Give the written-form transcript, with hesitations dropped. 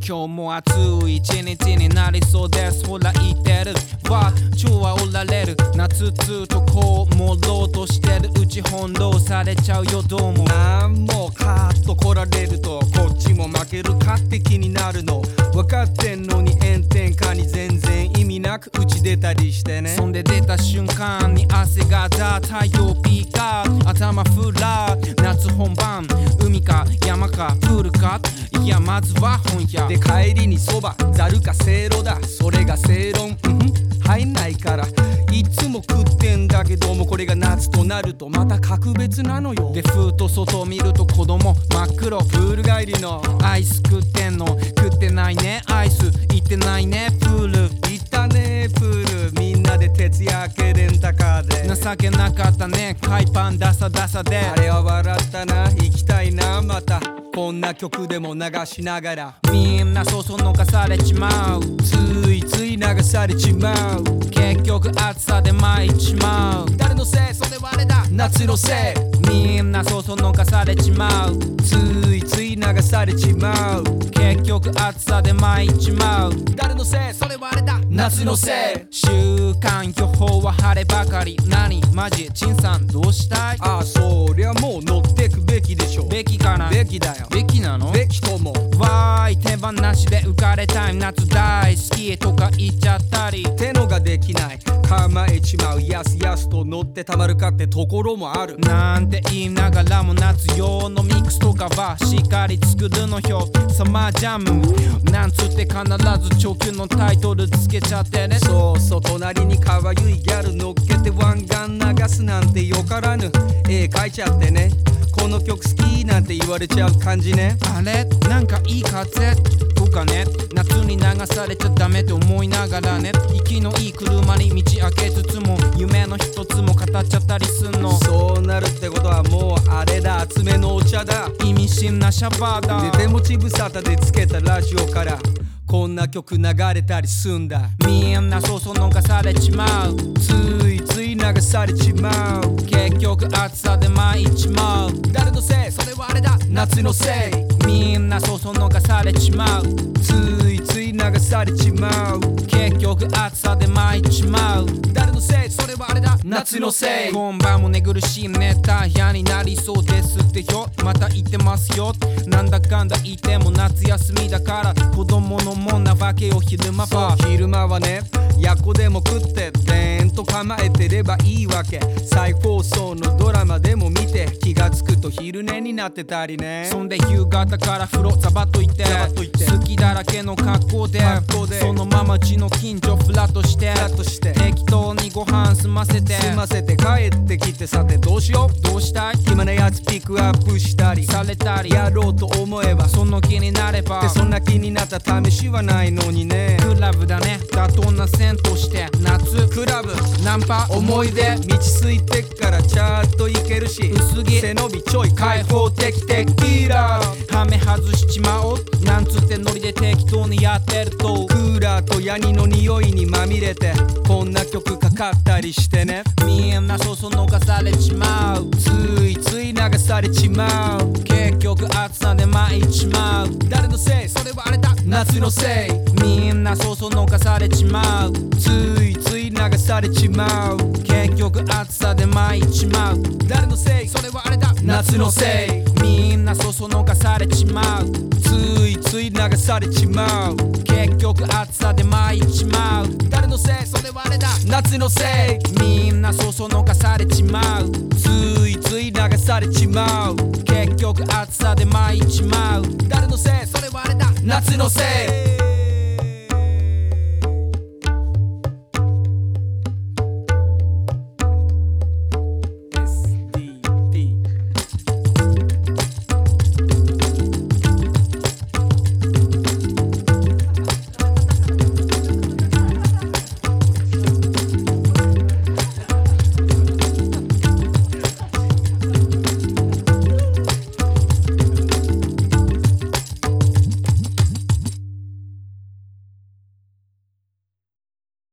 今日も暑い一日になりそうです。ほら言ってるわ、超はおられる。夏ずっとこうもろうとしてるうち翻弄されちゃうよどうも。 なんもカーッと来られるとこっちも負けるかって気になるの分かってんのに炎天下に全然意味なく打ち出たりしてね。 そんで出た瞬間に汗がザー太陽ピーカー頭フラー夏本番海か山かプールかいやまずは本屋で帰りにそばざるかせいろだそれが正論入んないからいつも食ってんだけどもこれが夏となるとまた格別なのよ。 でふーと外見ると子供真っ黒プール帰りのアイス食ってんの食ってないねアイス行ってないねプール行ったねプールみんなで徹夜明けレンタカーで情けなかったね海パンダサダサであれは笑ったな行きたいなまたこんな曲でも流しながらみんなそそのかされちまうついつい流されちまう結局暑さで参っちまう誰のせいそれはあれだ夏のせいみんなそそのかされちまうついつい流されちまう結局暑さで参っちまう誰のせいそれはあれだ夏のせい週間予報は晴ればかり何マジチンさんどうしたいああそりゃもう乗ってくべきでしょべきかなべきだよべきなのべきともわーい手放しで浮かれたい夏大好きとか言っちゃったりてのができない構えちまうやすやすと乗ってたまるかってところもあるなんて言いながらも夏用のミックスとかはしっかり作るのよサマージャムなんつって必ず長級のタイトルつけちゃってねそうそう隣に可愛いギャル乗っけて湾岸流すなんてよからぬ絵描いちゃってねこの曲好きなんて言われちゃう感じねあれなんかいい風とかね夏に流されちゃダメって思いながらね息のいい車に道開けつつも夢の一つも語っちゃったりすんのそうなるってことはもうあれだ厚めのお茶だ意味深なシャバーだで手持ち無沙汰でつけたラジオからこんな曲流れたりすんだみんなそそのかされちまうついつい流されちまう結局暑さで参っちまう誰のせいそれはあれだ夏のせいみんなそそのかされちまうついつい流されちまう結局暑さで参っちまう誰のせいそれはあれだ夏のせい今晩も寝苦しい熱帯夜になりそうですってよまた言ってますよなんだかんだ言っても夏休みだから子供のもんなわけよ昼間は昼間はねやっこでも食ってでーんと構えてればいいわけ再放送のドラマでも見て気がつくと昼寝になってたりねそんで夕方から風呂ザバッと行って好きだらけの格好でそのままうちの近所フラッとして適当にご飯済ませて帰ってきてさてどうしようどうしたい暇なやつピックアップしたりされたりやろうと思えばその気になればでそんな気になった試しはないのにねクラブだね妥当な線として夏クラブナンパ思い出道すいてっからちゃんといけるし薄着背伸びちょい開放的テキーラハメ外しちまおうなんつってノリで適当にやってるとクーラーとヤニの匂いにまみれてこんな曲かかったりしてねみんなそそのかされちまうついつい流されちまう結局暑さで参っちまう誰のせいそれはあれだ夏のせいみんなそそのかされちまうついつい流されちまう結局暑さで参っちまう誰のせいそれはあれだ夏のせいみんなそそのかされちまうついつい流されちまう結局暑さで参っちまう誰のせいそれはあれだ夏のせいみんなそそのかされちまうついつい流されちまう結局暑さで参っちまう誰のせいそれはあれだ夏のせい